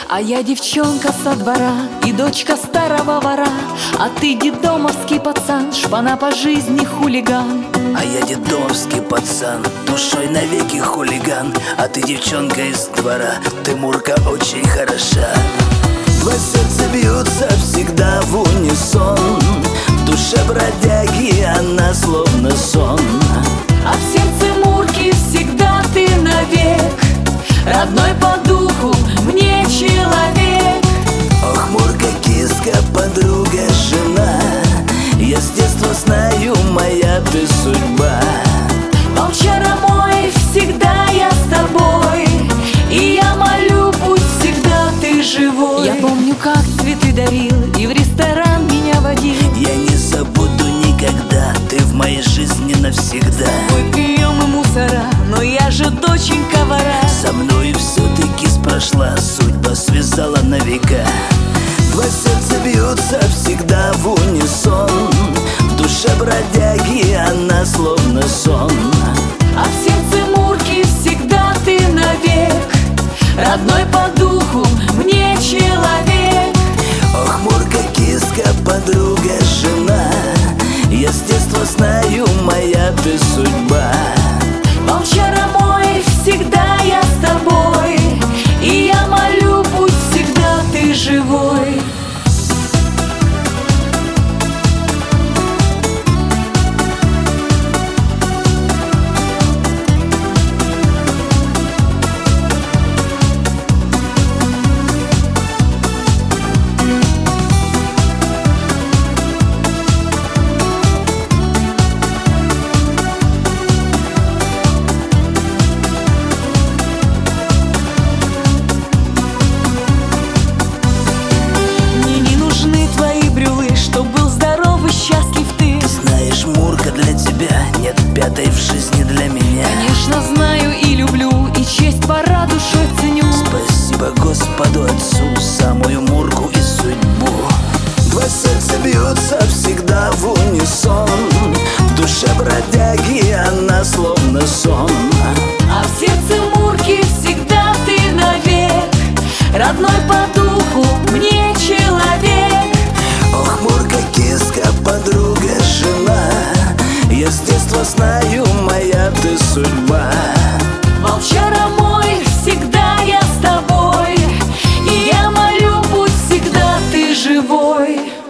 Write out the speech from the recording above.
А я девчонка со двора и дочка старого вора, а ты детдомовский пацан, шпана по жизни хулиган. А я детдомовский пацан, душой навеки хулиган, а ты девчонка из двора, ты Мурка очень хороша. Два сердца бьются всегда в унисон, в душе бродяги она словно сон. А в сердце Мурки всегда ты навек, родной по духу мне человек. Ох, Мурка, киска, подруга, жена, я с детства знаю, моя ты судьба. Волчара мой, всегда я с тобой, и я молю, будь всегда ты живой. Я помню, как цветы дарил и в ресторан меня водил. Я не забуду никогда, ты в моей жизни навсегда. Мы пьем и мусора, но я же доченька вора. Со мной все-таки прошла, судьба связала на века. Два сердца бьются всегда в унисон, в душе бродяги она словно сон. А в сердце Мурки всегда ты навек, родной по духу мне человек. Ох, Мурка, киска, подруга, жена, я с детства знаю, моя ты судьба. Волчара мой, всегда я с тобой, и я молю, будь всегда ты живой. Нет пятой в жизни для меня. Конечно, знаю и люблю, и честь пора душой ценю. Спасибо Господу Отцу, самую Мурку и судьбу. Два сердца бьются всегда в унисон, в душе бродяги она словно сон. А в сердце Мурки всегда ты навек, родной по духу мне человек. Ох, Мурка, киска, подруга, жена, я с детства знаю, моя ты судьба. Волчара мой, всегда я с тобой, и я молю, будь всегда ты живой.